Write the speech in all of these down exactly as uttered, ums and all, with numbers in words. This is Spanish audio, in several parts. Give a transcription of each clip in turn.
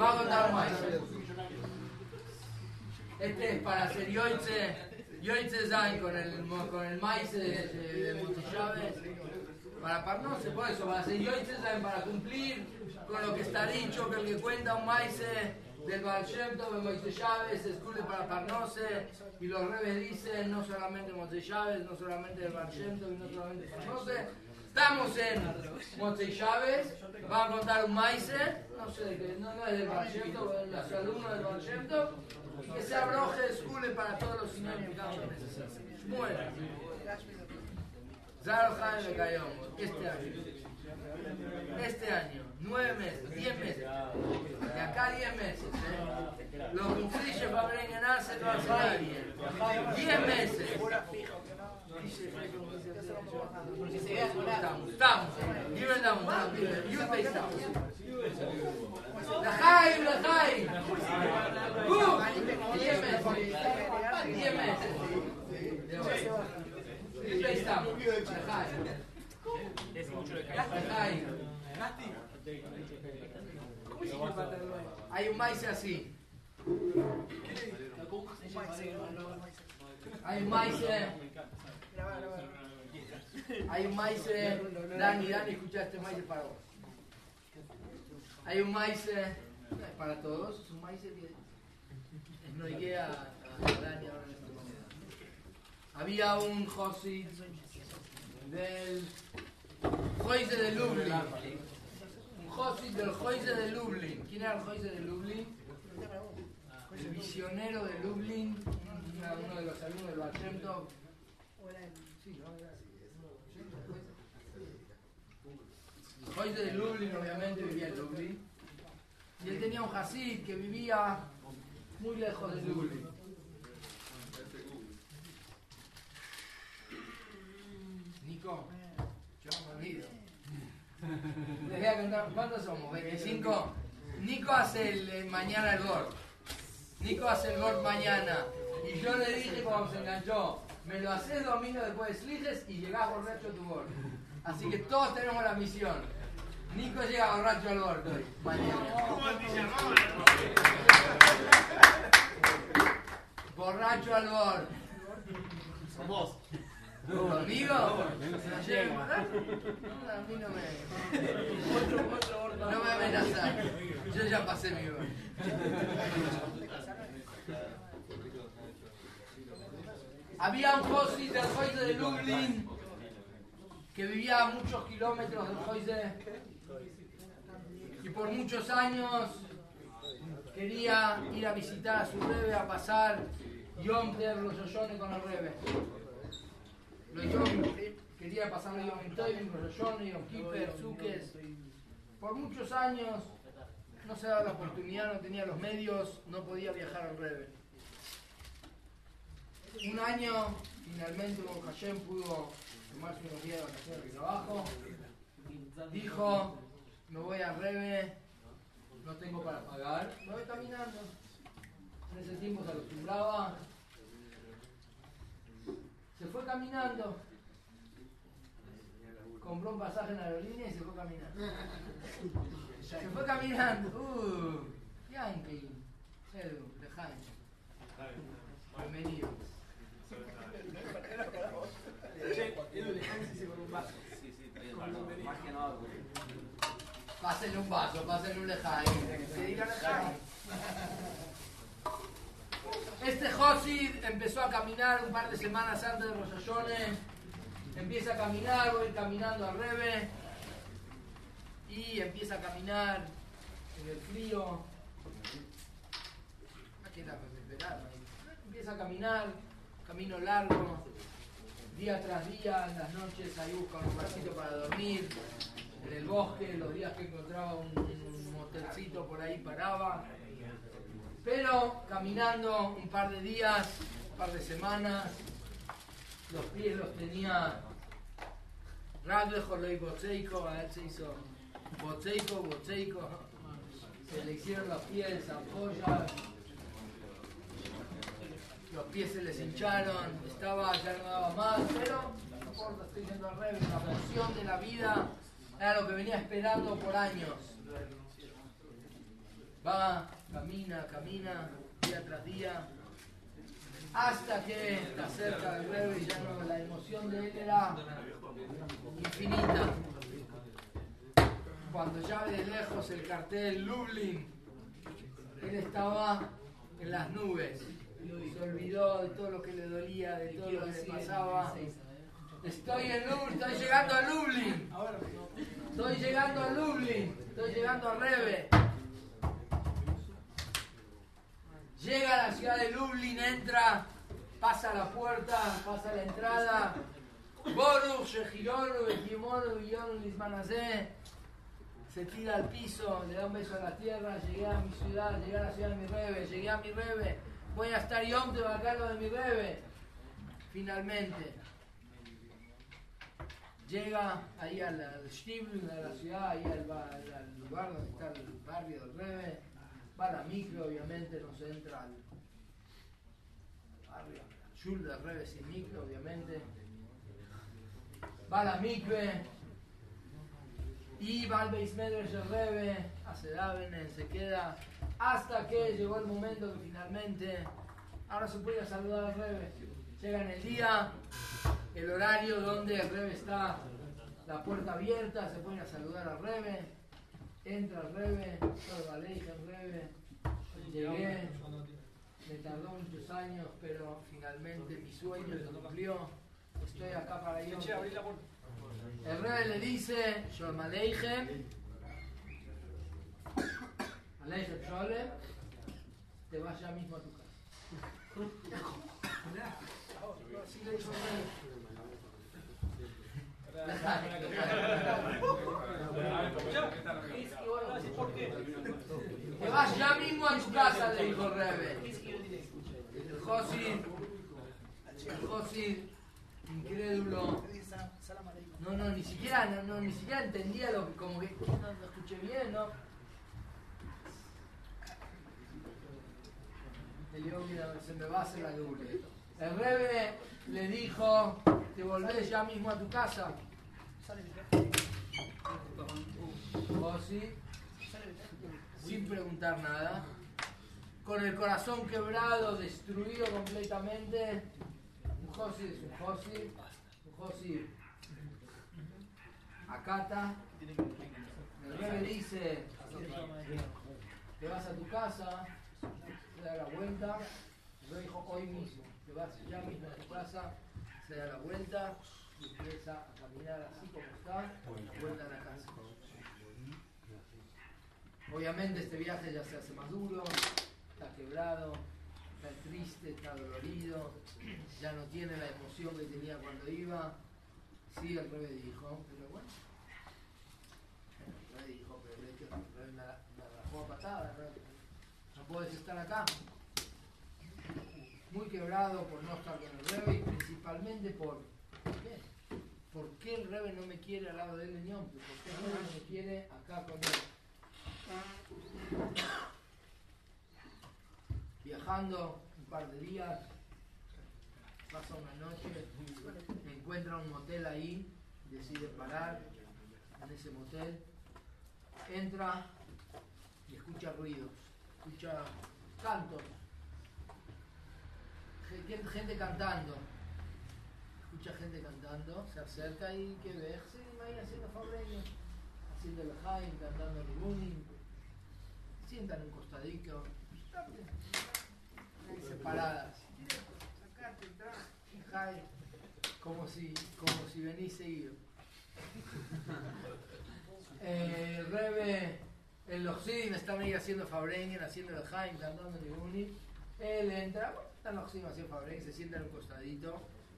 Va a contar más. Este es para hacer yoitze, yoitze zain con el, con el maíz de, de, de Montellave. Para Parnose, por eso, para hacer yoitze zain, para cumplir con lo que está dicho, que el que cuenta un maíz del Baal Shem Tov en Montellave se escule para Parnose, y los rebes dicen no solamente Montellave, no solamente del Baal Shem Tov y no solamente Parnose. Estamos en Montellave, van a contar un maíz, no sé de qué, no, no es del Baal Shem Tov, es los alumnos del Baal Shem Tov, que se abroje, escule para todos los sinónimos que cada uno necesita. Bueno, Zaro Jaime de Cayón, este año. Este año, nueve meses, diez meses. De acá a diez meses. ¿eh? Los Mufrishos va a venir en Arce, no hace nadie. diez meses. Estamos, estamos. Given down, estamos. Youth based estamos. L'chaim, l'chaim. diez meses. diez meses. Youth based estamos. L'chaim. Hay un maíz así. Hay un maíz. Hay un maíz. Dani, Dani, escucha este maíz para vos. Hay un maíz para todos. Es un maíz que no llegué a Dani ahora en esta manera. Había un Josid del Joise de Lublin, un Josid del Joise de Lublin. ¿Quién era el Joise de Lublin? El visionero de Lublin, uno de los alumnos del Baal Shem Tov. El Joise de Lublin obviamente vivía en Lublin, y él tenía un Hasid que vivía muy lejos de Lublin. Nico, les voy a contar, ¿cuántos somos? veinticinco. Nico hace el, el mañana el gol. Nico hace el gol mañana. Y yo le dije cuando se enganchó, me lo haces domingo después de Sliges y llegás borracho a tu gol. Así que todos tenemos la misión. Nico llega borracho al gol hoy, mañana. Borracho al gol. Con vos. ¿Conmigo? ¿Se lo llevo? No, a mí no me... No me amenazan. Yo ya pasé mi gol. Había un Josid del Joise de Lublin que vivía a muchos kilómetros del Joise y por muchos años quería ir a visitar a su rebe, a pasar Yom Tov los Yoyones con el rebe. Los Yom, quería pasar los Yom Tovim, los Yoyones, Yom Kippur, Sukkot. Por muchos años no se daba la oportunidad, no tenía los medios, no podía viajar al rebe. Un año, finalmente, Hashem pudo tomarse unos días de vacaciones de trabajo. Dijo, me voy al rebe, no tengo para pagar, me voy caminando. En ese tiempo se acostumbraba. Se fue caminando. Compró un pasaje en la aerolínea y se fue caminando. Se fue caminando. Uh, Yankee, Edu, Lejaim. Bienvenido. Pásenle un vaso, pásenle un Lejaim. Se diga Lejaim. Este Josid empezó a caminar un par de semanas antes de Rosh Hashanah. Empieza a caminar, voy caminando al rebe. Y empieza a caminar en el frío. Aquí está desesperado. Empieza a caminar, camino largo, día tras día, en las noches ahí busca un lugarcito para dormir, en el bosque, los días que encontraba un, un motelcito por ahí paraba. Pero caminando un par de días, un par de semanas, los pies los tenía Ragle, Jorley, Botseiko, a él se hizo Botseiko, Botseiko, se le hicieron los pies, ampollas, los pies se les hincharon, estaba, ya no daba más, pero no importa, estoy yendo al revés, la porción de la vida era lo que venía esperando por años. Va, camina, camina, día tras día, hasta que está cerca del Rebbe y ya no, la emoción de él era infinita. Cuando ya ve de lejos el cartel Lublin, él estaba en las nubes, se olvidó de todo lo que le dolía, de todo lo que le pasaba. Estoy en Lublin, estoy llegando a Lublin, estoy llegando a Lublin, estoy llegando a Rebbe. Llega a la ciudad de Lublin, entra, pasa la puerta, pasa la entrada. Boruch, Shehironu, Bekimonu, Villonu, Lismanazé. Se tira al piso, le da un beso a la tierra. Llegué a mi ciudad, llegué a la ciudad de mi Rebbe, llegué a mi Rebbe. Voy a estar Yom de Bacalo de mi Rebbe. Finalmente. Llega ahí al, al Shtibl, a la ciudad, ahí al, al, al lugar donde está el barrio del Rebbe. Va a la micro, obviamente, no se entra al barrio, al shul del Rebbe sin micro, obviamente. Va a la mikve y va al Beis Medrash del Rebbe, hace davenen, se queda, hasta que llegó el momento que finalmente, ahora se puede saludar al Rebbe. Llega en el día, el horario donde el Rebbe está, la puerta abierta, se pone a saludar al Rebbe. Entra el Rebbe, todo Aleija el Rebbe, llegué, me tardó muchos años, pero finalmente mi sueño se cumplió, estoy acá para Yom. El Rebbe le dice, Shalom Aleichem, Aleichem Sholem, te vas ya mismo a tu casa. Así le dijo el Rebbe. Te vas ya mismo a tu casa, le dijo el Rebbe. El Josid, el Josid, incrédulo. No, no, ni siquiera, no, no, ni siquiera entendía lo que, como que no, no escuché bien, ¿no? El yo, mira, se me va a hacer la doble. El Rebbe le dijo, te volvés ya mismo a tu casa. Josid, sin preguntar nada, con el corazón quebrado, destruido completamente. Un Josid es un Josid, un Josid acata. El Rebbe dice, te vas a tu casa, se da la vuelta. El Rebbe dijo hoy mismo, te vas ya mismo a tu casa, se da la vuelta y empieza a caminar así como está, la vuelta a la casa. Obviamente este viaje ya se hace más duro, está quebrado, está triste, está dolorido, ya no tiene la emoción que tenía cuando iba. Sí, el Rebbe dijo, pero bueno, el Rebbe dijo, pero el hecho, el Rebbe me rajó a patada, ¿no? No puedes estar acá. Muy quebrado por no estar con el Rebbe y principalmente por, ¿por qué? ¿Por qué el Rebbe no me quiere al lado de él en Yom Tov? ¿Por qué el Rebbe no me quiere acá con él? Viajando un par de días, pasa una noche, encuentra un motel ahí, decide parar en ese motel, entra y escucha ruidos, escucha cantos, gente, gente cantando, escucha gente cantando, se acerca y que ve, sí, ahí haciendo fabreños, haciendo el Jaim, cantando el Runim, sientan un costadito, separadas, sacate, trae, Jaim, como si, como si venís seguido. Eh, el Rebbe, el Lochim, están ahí haciendo fabreños, haciendo el Jaim, cantando el Runim. Él entra, bueno, están los Lochim haciendo fabreños, se sientan en un costadito.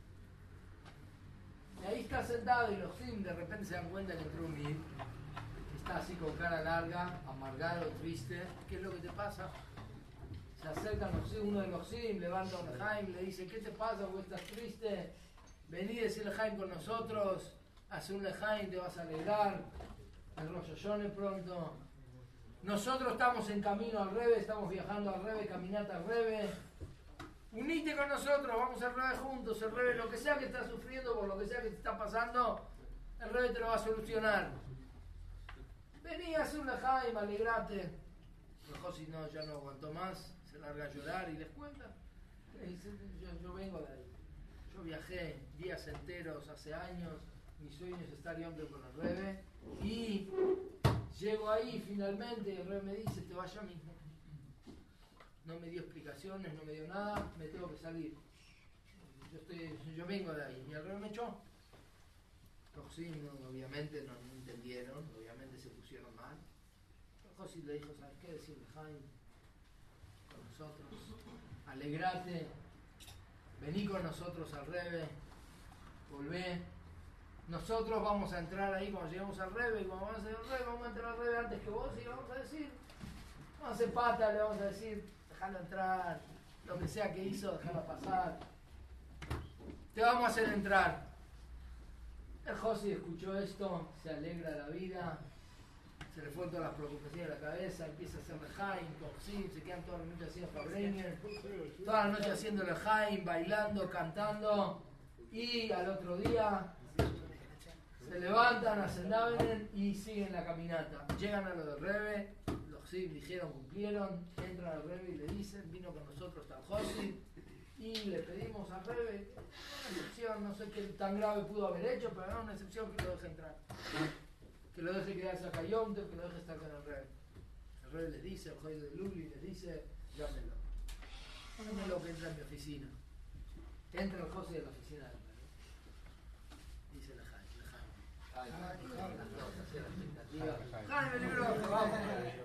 Y ahí está sentado y los Sim de repente se dan cuenta que entró un Mid. Está así con cara larga, amargado, triste. ¿Qué es lo que te pasa? Se acerca uno de los Sim, levanta un Jaim, le dice, ¿qué te pasa? ¿Vos estás triste? Vení a decirle Jaim con nosotros, hace un Lejaim, te vas a alegrar. El Rosh Hashanah pronto. Nosotros estamos en camino al Rebbe, estamos viajando al Rebbe, caminata al Rebbe. Unite con nosotros, vamos al Rebbe juntos. El Rebbe, lo que sea que estás sufriendo, por lo que sea que te está pasando, el Rebbe te lo va a solucionar. Vení a hacer un Lejaim, alegrate. Mejor si no, ya no aguantó más, se larga a llorar y les cuenta. Yo, yo vengo de ahí. Yo viajé días enteros hace años, mi sueño es estar yendo con el Rebbe, y llego ahí finalmente y el Rebbe me dice, te vas ya mismo. No me dio explicaciones, no me dio nada, me tengo que salir. Yo, estoy, yo vengo de ahí. Y el Rebbe me echó. José no, obviamente no, no entendieron, obviamente se pusieron mal. José le dijo, ¿sabes qué? Decirle, Jaime, con nosotros, alegrate, vení con nosotros al Rebbe, volvé. Nosotros vamos a entrar ahí cuando lleguemos al Rebbe, y cuando vamos a hacer el Rebbe, vamos a entrar al Rebbe antes que vos, y le vamos a decir, vamos a hacer pata, le vamos a decir, dejalo entrar, lo que sea que hizo, dejalo pasar. Te vamos a hacer entrar. El José escuchó esto, se alegra de la vida, se le fueron todas las preocupaciones de la cabeza, empieza a hacer lejaim, toxim, se quedan toda la noche haciendo Fabrenger, toda la noche haciendo lejaim, bailando, cantando, y al otro día se levantan, hacen davenen y siguen la caminata. Llegan a lo del Rebbe, los Sim dijeron, cumplieron, entran al Rebbe y le dicen, vino con nosotros tal José, y le pedimos al Rebbe, una excepción, no sé qué tan grave pudo haber hecho, pero era una excepción que lo deje entrar. Que lo deje quedarse acá Yomte, que lo deje estar con el Rebbe. El Rebbe les dice, el Joy de Luli les dice, llámenlo. Llámenlo que entra en mi oficina. Entra el José en la oficina del Rebbe. Dice la Jaime, la Jaime. Las notas, la expectativa. Jaime, libro, vamos.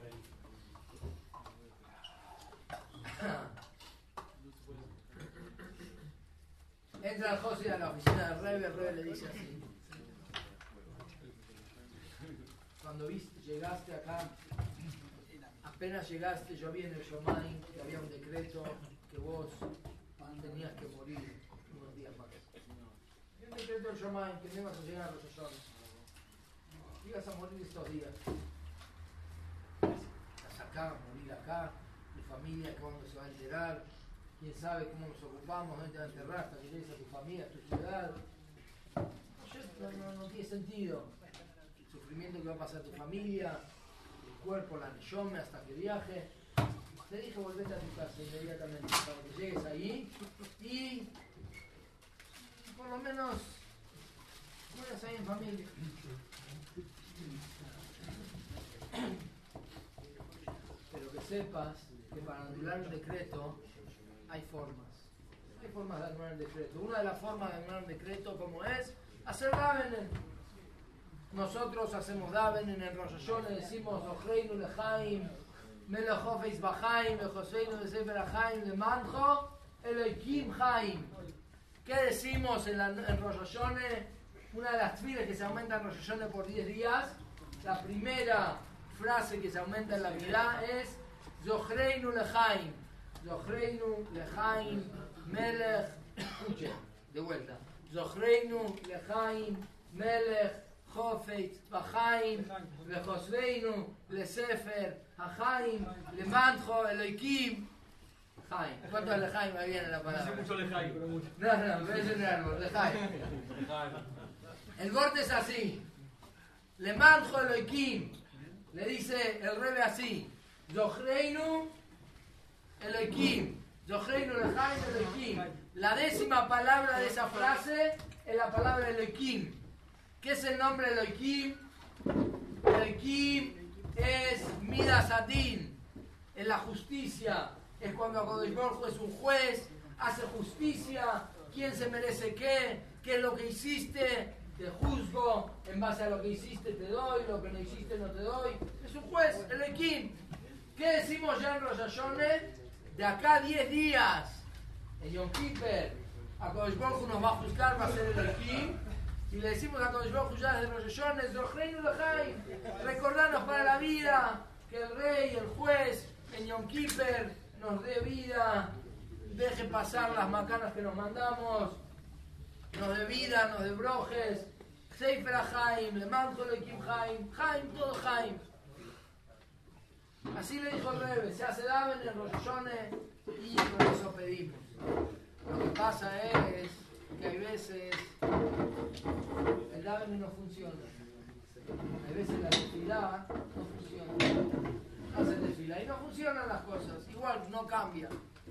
Entra el José a la oficina del Rebbe, el Rebbe le dice así. Cuando viste, llegaste acá, apenas llegaste, yo vi en el Shomai que había un decreto que vos tenías que morir unos días más. Había un decreto del Shomai que no ibas a llegar a los Hashanah. Ibas a morir estos días. Estás acá, morir acá, tu familia, ¿cuándo se va a enterar? Quién sabe cómo nos ocupamos, dónde te va a enterrar hasta que llegues a tu familia, a tu ciudad. No, no, no tiene sentido. El sufrimiento que va a pasar tu familia, el cuerpo, la neyome hasta que viaje. Te dije, volvete a tu casa inmediatamente para que llegues ahí y por lo menos mueras ahí en familia. Pero que sepas que para anular un decreto hay formas. Hay formas de anular el decreto. Una de las formas de anular un decreto, como es, hacer davenen. Nosotros hacemos davenen en Rosh Hashanah, decimos Ojeinu lechaim, Melech Hofeis Bachaim, Vejoseinu de Sefer Haim, de Manjo, Eloikim Haim. ¿Qué decimos en, la, en Rosh Hashanah? Una de las tfilas que se aumenta en Rosh Hashanah por diez días. La primera frase que se aumenta en la vida es Zochreinu lechaim. Zochreinu lechaim melech, escuchen, de vuelta. Zochreinu lechaim melech Hofeitz bachaim vechosveinu lesefer hachaim lemancho eloikim chaim. ¿Cuántos lechaim ahí viene la palabra? Mucho lechaim, pero mucho. No, no, pero ese no era el borde, lechaim. El borde es así. Lemancho eloikim. Le dice el Rebbe así. Zochreinu Eloikim, Zochreinu lechaim Eloikim. La décima palabra de esa frase es la palabra Eloikim. ¿Qué es el nombre Eloikim? Eloikim es Midas Adin, es la justicia. Es cuando Akadosh Baruj Hu es un juez, hace justicia. ¿Quién se merece qué? ¿Qué es lo que hiciste? Te juzgo, en base a lo que hiciste te doy, lo que no hiciste no te doy. Es un juez, Eloikim. ¿Qué decimos ya en Rosh Hashanah? De acá a diez días, en Yom Kippur, Akadosh Baruj Hu nos va a juzgar, va a ser el Elohim, y le decimos a Akadosh Baruj Hu ya desde Rosh Hashanah, Zochreinu lechaim, recordarnos para la vida que el rey, el juez, en Yom Kippur nos dé vida, deje pasar las macanas que nos mandamos, nos dé vida, nos dé brojes, Sefer HaChaim, Lemancho Eloikim Chaim, Chaim, todo Chaim. Así le dijo el Rebbe, se hace daven en Rosh Hashanah y por eso pedimos. Lo que pasa es que hay veces el daven no funciona. Hay veces la tefilá no funciona. Hacen tefilá tefila y no funcionan las cosas, igual no cambia.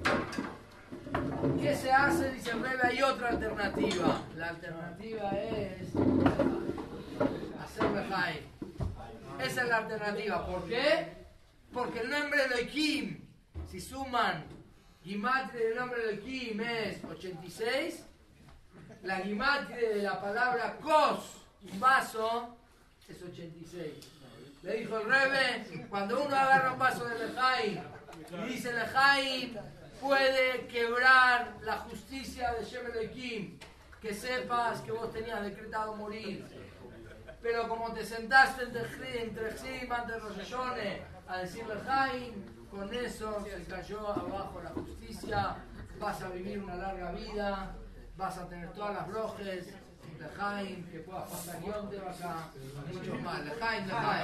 ¿Qué se hace? Dice el Rebbe, hay otra alternativa. La alternativa es hacer Lejaim. Esa es la alternativa. ¿Por qué? Porque el nombre de Elohim, si suman Gimatria del nombre de Elohim es ochenta y seis, la Gimatria de la palabra Kos, un vaso, es ochenta y seis. Le dijo el Rebbe, cuando uno agarra un vaso de Lejaim y dice Lejaim, puede quebrar la justicia de Shem Elohim, que sepas que vos tenías decretado morir. Pero como te sentaste entre Chim, ante Rosh Hashanah, a decir Lejaim, con eso se cayó abajo la justicia, vas a vivir una larga vida, vas a tener todas las brojes, Lejaim, que puedas pasar Yom Tov acá, mucho más. Lejaim,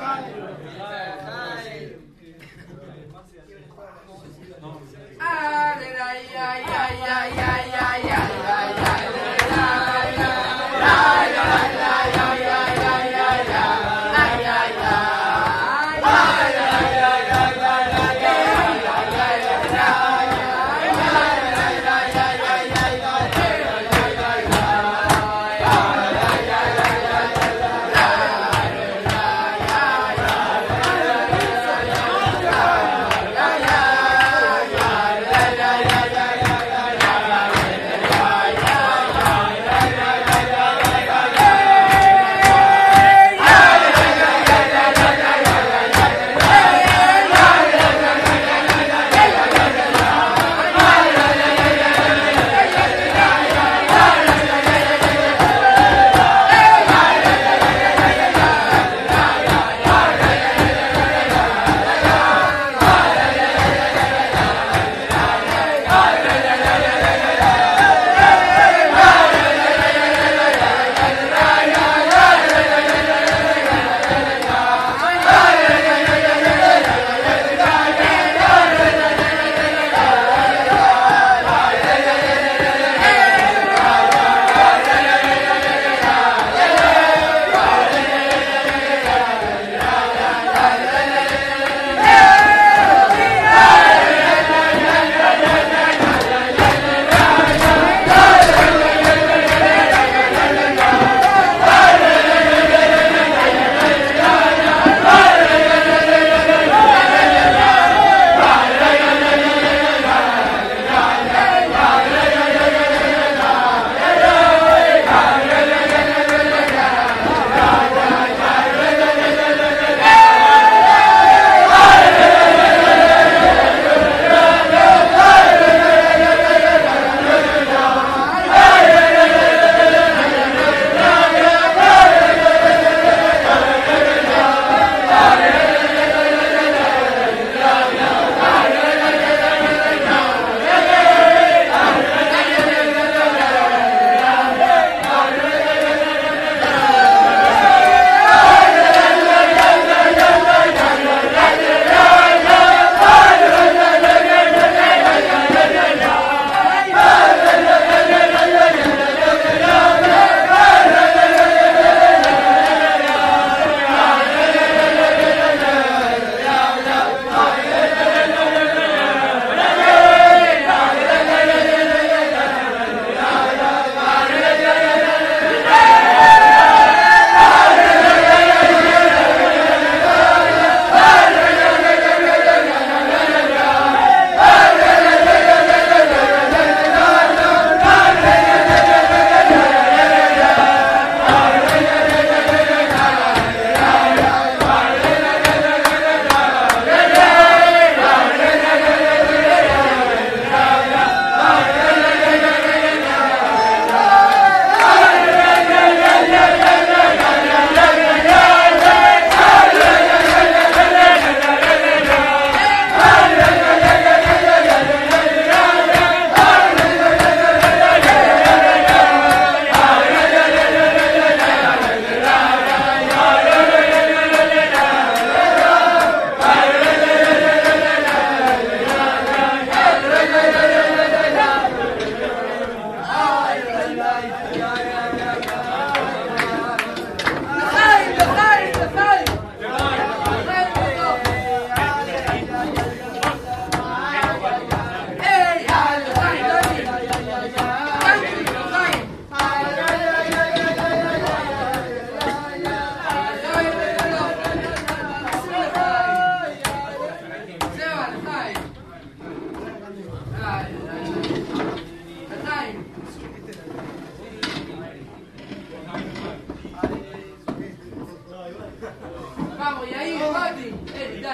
Lejaim. Ay, ay, ay, ay, ay, ay, ay, ay, ay, ay,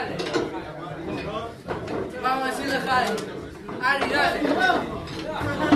dale. Vamos a decirle Jai. Ari, dale.